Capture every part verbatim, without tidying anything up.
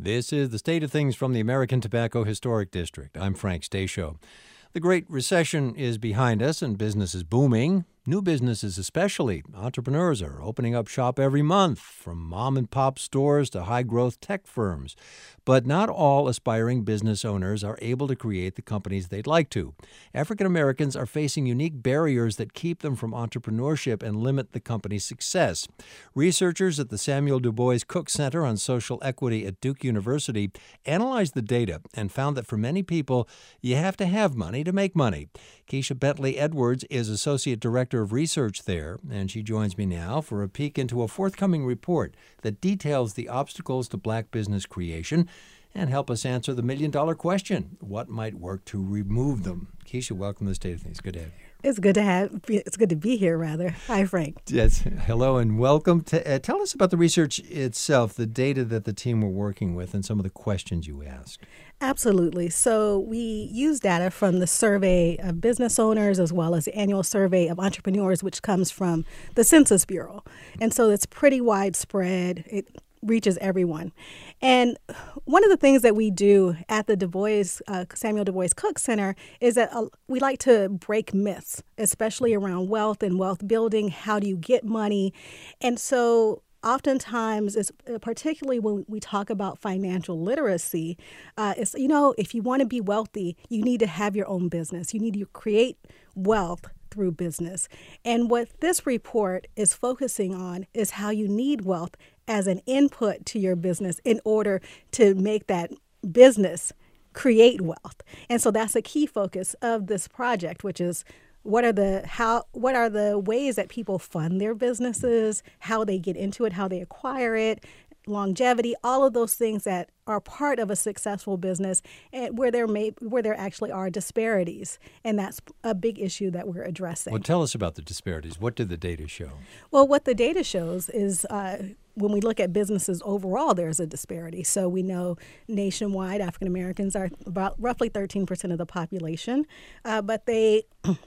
This is the State of Things from the American Tobacco Historic District. I'm Frank Stasio. The Great Recession is behind us and business is booming. New businesses especially. Entrepreneurs are opening up shop every month, from mom-and-pop stores to high-growth tech firms. But not all aspiring business owners are able to create the companies they'd like to. African Americans are facing unique barriers that keep them from entrepreneurship and limit the company's success. Researchers at the Samuel Du Bois Cook Center on Social Equity at Duke University analyzed the data and found that for many people, you have to have money to make money. Keisha Bentley Edwards is Associate Director of Research there, and she joins me now for a peek into a forthcoming report that details the obstacles to black business creation and help us answer the million-dollar question: what might work to remove them? Keisha, welcome to the State of Things. Good to have you. It's good to have. It's good to be here, rather. Hi, Frank. Yes. Hello and welcome. To, uh, tell us about the research itself, the data that the team were working with, and some of the questions you asked. Absolutely. So we use data from the survey of business owners as well as the annual survey of entrepreneurs, which comes from the Census Bureau. And so it's pretty widespread. It reaches everyone. And one of the things that we do at the Du Bois, uh, Samuel Du Bois Cook Center is that uh, we like to break myths, especially around wealth and wealth building. How do you get money? And so oftentimes, it's, particularly when we talk about financial literacy, uh, it's, you know, if you want to be wealthy, you need to have your own business. You need to create wealth through business. And what this report is focusing on is how you need wealth as an input to your business in order to make that business create wealth. And so that's a key focus of this project, which is What are the how? What are the ways that people fund their businesses, how they get into it, how they acquire it, longevity, all of those things that are part of a successful business, and where there may where there actually are disparities, and that's a big issue that we're addressing. Well, tell us about the disparities. What did the data show? Well, what the data shows is uh, when we look at businesses overall, there's a disparity. So we know nationwide, African Americans are about roughly thirteen percent of the population, uh, but they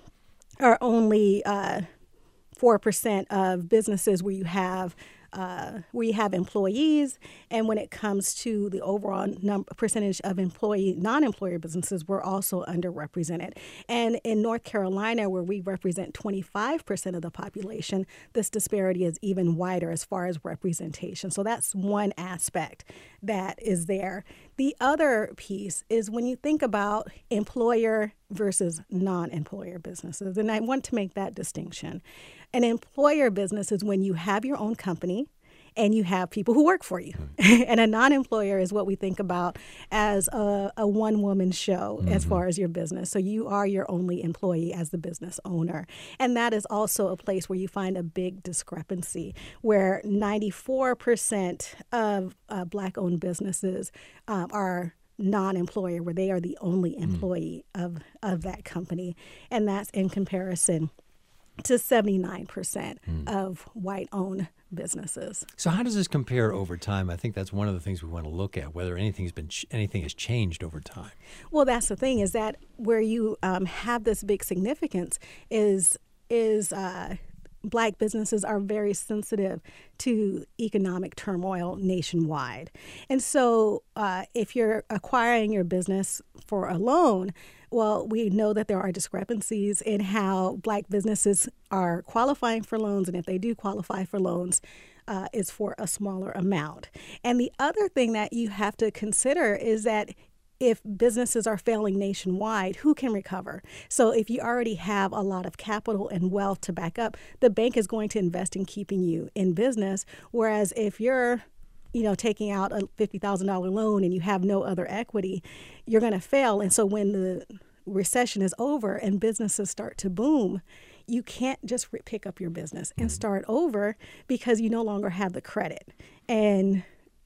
are only uh, four percent of businesses where you have uh, where you have employees. And when it comes to the overall number, percentage of employee non-employer businesses, we're also underrepresented. And in North Carolina, where we represent twenty-five percent of the population, this disparity is even wider as far as representation. So that's one aspect that is there. The other piece is when you think about employer versus non-employer businesses, and I want to make that distinction. An employer business is when you have your own company and you have people who work for you. And a non-employer is what we think about as a, a one-woman show mm-hmm. as far as your business. So you are your only employee as the business owner. And that is also a place where you find a big discrepancy, where ninety-four percent of uh, Black-owned businesses um, are non-employer, where they are the only employee mm. of, of that company. And that's in comparison to seventy-nine percent mm. of white-owned businesses. So how does this compare over time? I think that's one of the things we want to look at, whether anything's been ch- anything has changed over time. Well, that's the thing, is that where you um, have this big significance is is uh, Black businesses are very sensitive to economic turmoil nationwide. And so uh, if you're acquiring your business for a loan, well, we know that there are discrepancies in how Black businesses are qualifying for loans, and if they do qualify for loans, uh, it's for a smaller amount. And the other thing that you have to consider is that if businesses are failing nationwide, who can recover? So if you already have a lot of capital and wealth to back up, the bank is going to invest in keeping you in business. Whereas if you're you know, taking out a fifty thousand dollars loan and you have no other equity, you're going to fail. And so when the recession is over and businesses start to boom, you can't just re- pick up your business and start over because you no longer have the credit. And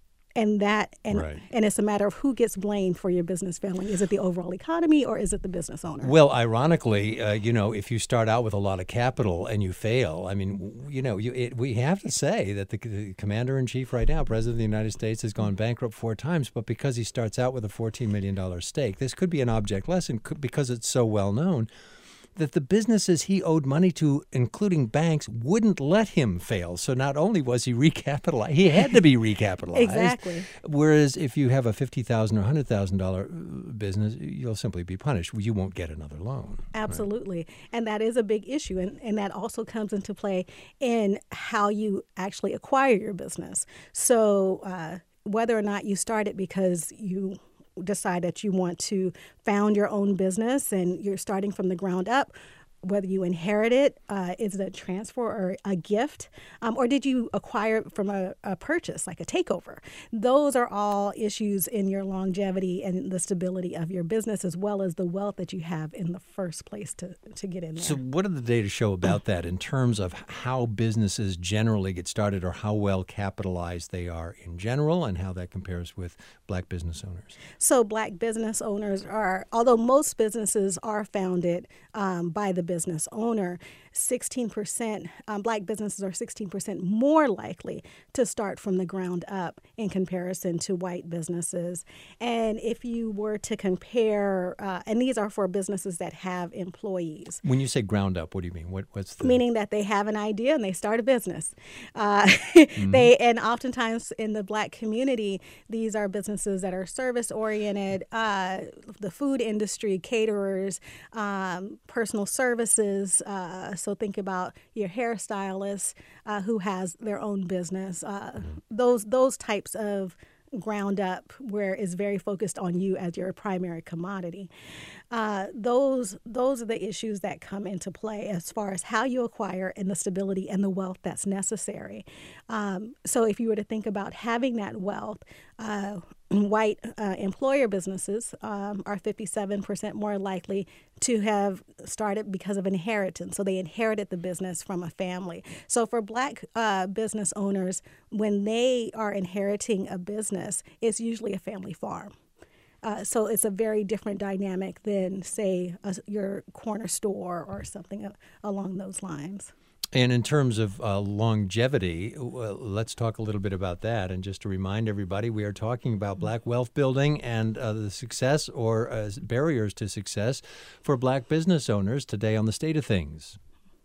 And that, and right. and it's a matter of who gets blamed for your business failing. Is it the overall economy or is it the business owner? Well, ironically, uh, you know, if you start out with a lot of capital and you fail, I mean, you know, you, it, we have to say that the, the commander-in-chief right now, President of the United States, has gone bankrupt four times, but because he starts out with a fourteen million dollars stake, this could be an object lesson could, because it's so well known. that the businesses he owed money to, including banks, wouldn't let him fail. So not only was he recapitalized, he had to be recapitalized. Exactly. Whereas if you have a fifty thousand dollars or one hundred thousand dollars business, you'll simply be punished. You won't get another loan. Absolutely. Right? And that is a big issue. And, and that also comes into play in how you actually acquire your business. So uh, whether or not you start it because you decide that you want to found your own business and you're starting from the ground up, whether you inherit it, uh, is it a transfer or a gift, um, or did you acquire it from a, a purchase, like a takeover? Those are all issues in your longevity and the stability of your business, as well as the wealth that you have in the first place to, to get in there. So what do the data show about that in terms of how businesses generally get started or how well capitalized they are in general, and how that compares with Black business owners? So Black business owners are, although most businesses are founded um, by the business owner, sixteen percent, um, Black businesses are sixteen percent more likely to start from the ground up in comparison to white businesses. And if you were to compare, uh, and these are for businesses that have employees. When you say ground up, what do you mean? What, what's the... Meaning that they have an idea and they start a business. Uh, mm-hmm. They and oftentimes in the Black community, these are businesses that are service oriented, uh, the food industry, caterers, um, personal services. Uh, so think about your hairstylist uh, who has their own business. Uh, mm-hmm. Those those types of ground up, where it's very focused on you as your primary commodity. Uh, those those are the issues that come into play as far as how you acquire and the stability and the wealth that's necessary. Um, so if you were to think about having that wealth, uh, white uh, employer businesses um, are fifty-seven percent more likely to have started because of inheritance. So they inherited the business from a family. So for Black uh, business owners, when they are inheriting a business, it's usually a family farm. Uh, so it's a very different dynamic than, say, a, your corner store or something uh, along those lines. And in terms of uh, longevity, uh, let's talk a little bit about that. And just to remind everybody, we are talking about Black wealth building and uh, the success or uh, barriers to success for Black business owners today on The State of Things.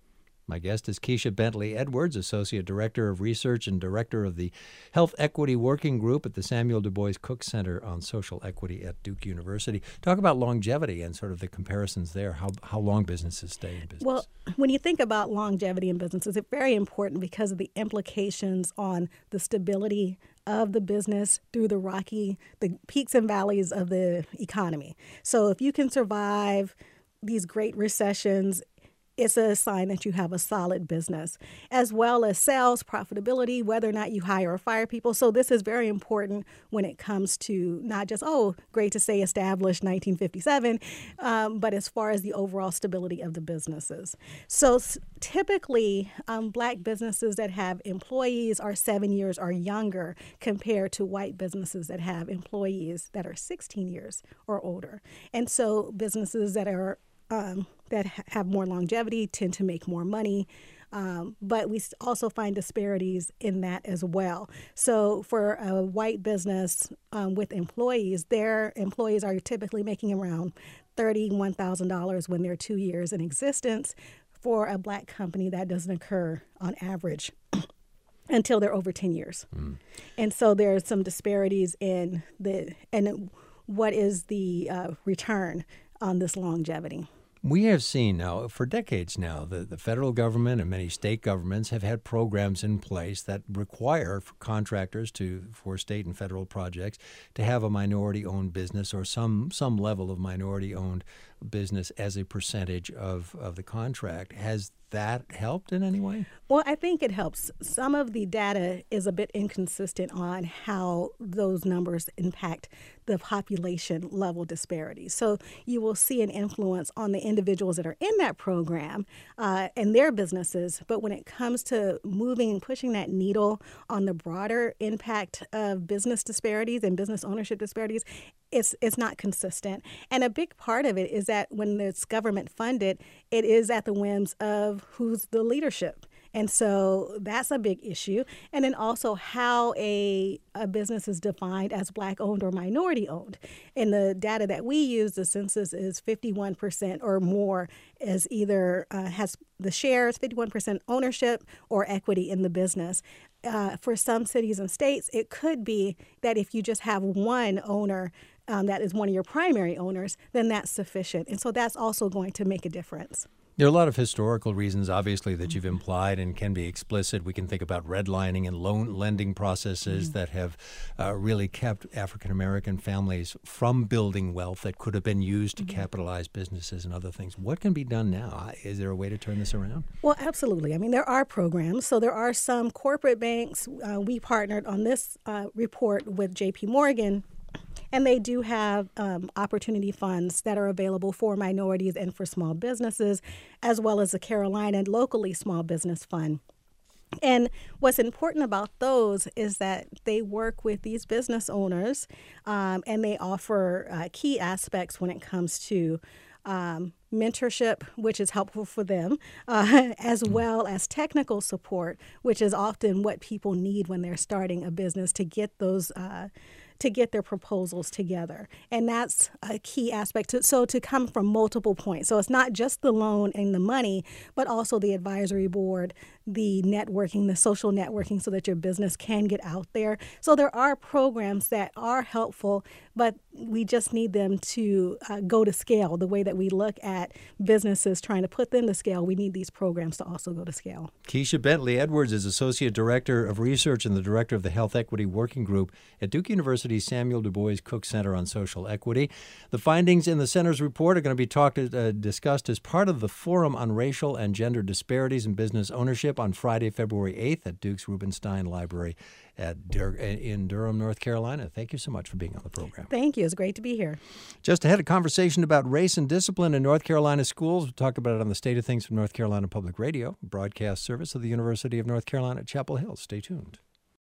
My guest is Keisha Bentley Edwards, Associate Director of Research and Director of the Health Equity Working Group at the Samuel Du Bois Cook Center on Social Equity at Duke University. Talk about longevity and sort of the comparisons there, how how long businesses stay in business. Well, when you think about longevity in businesses, it's very important because of the implications on the stability of the business through the rocky, the peaks and valleys of the economy. So if you can survive these great recessions, it's a sign that you have a solid business, as well as sales, profitability, whether or not you hire or fire people. So this is very important when it comes to not just, oh, great to say established nineteen fifty-seven, um, but as far as the overall stability of the businesses. So s- typically, um, Black businesses that have employees are seven years or younger compared to white businesses that have employees that are sixteen years or older. And so businesses that are Um, that ha- have more longevity tend to make more money, um, but we also find disparities in that as well. So for a white business um, with employees, their employees are typically making around thirty-one thousand dollars when they're two years in existence. For a Black company, that doesn't occur on average until they're over ten years. Mm. And so there are some disparities in the and what is the uh, return on this longevity. We have seen now, for decades now, the, the federal government and many state governments have had programs in place that require for contractors to, for state and federal projects, to have a minority-owned business or some some level of minority-owned business as a percentage of, of the contract. Has that helped in any way? Well, I think it helps. Some of the data is a bit inconsistent on how those numbers impact the population level disparities. So you will see an influence on the individuals that are in that program uh, and their businesses. But when it comes to moving and pushing that needle on the broader impact of business disparities and business ownership disparities, it's it's not consistent. And a big part of it is that when it's government funded, it is at the whims of who's the leadership And so that's a big issue. And then also how a, a business is defined as Black-owned or minority-owned. In the data that we use, the census is fifty-one percent or more is either uh, has the shares, fifty-one percent ownership or equity in the business. Uh, for some cities and states, it could be that if you just have one owner um, that is one of your primary owners, then that's sufficient. And so that's also going to make a difference. There are a lot of historical reasons, obviously, that you've implied and can be explicit. We can think about redlining and loan lending processes mm-hmm. that have uh, really kept African-American families from building wealth that could have been used to mm-hmm. capitalize businesses and other things. What can be done now? Is there a way to turn this around? Well, absolutely. I mean, there are programs. So there are some corporate banks. Uh, we partnered on this uh, report with J P Morgan. And they do have um, opportunity funds that are available for minorities and for small businesses, as well as the Carolina Locally Small Business Fund. And what's important about those is that they work with these business owners um, and they offer uh, key aspects when it comes to um, mentorship, which is helpful for them, uh, as well as technical support, which is often what people need when they're starting a business to get those uh, to get their proposals together. And that's a key aspect. To, so to come from multiple points. So it's not just the loan and the money, but also the advisory board, the networking, the social networking so that your business can get out there. So there are programs that are helpful, but we just need them to uh, go to scale. The way that we look at businesses trying to put them to scale, we need these programs to also go to scale. Keisha Bentley Edwards is Associate Director of Research and the Director of the Health Equity Working Group at Duke University's Samuel Du Bois Cook Center on Social Equity. The findings in the center's report are going to be talked, uh, discussed as part of the Forum on Racial and Gender Disparities in Business Ownership on Friday, February eighth at Duke's Rubenstein Library at Dur- in Durham, North Carolina. Thank you so much for being on the program. Thank you. It's great to be here. Just ahead, a conversation about race and discipline in North Carolina schools. We'll talk about it on the State of Things from North Carolina Public Radio, broadcast service of the University of North Carolina at Chapel Hill. Stay tuned.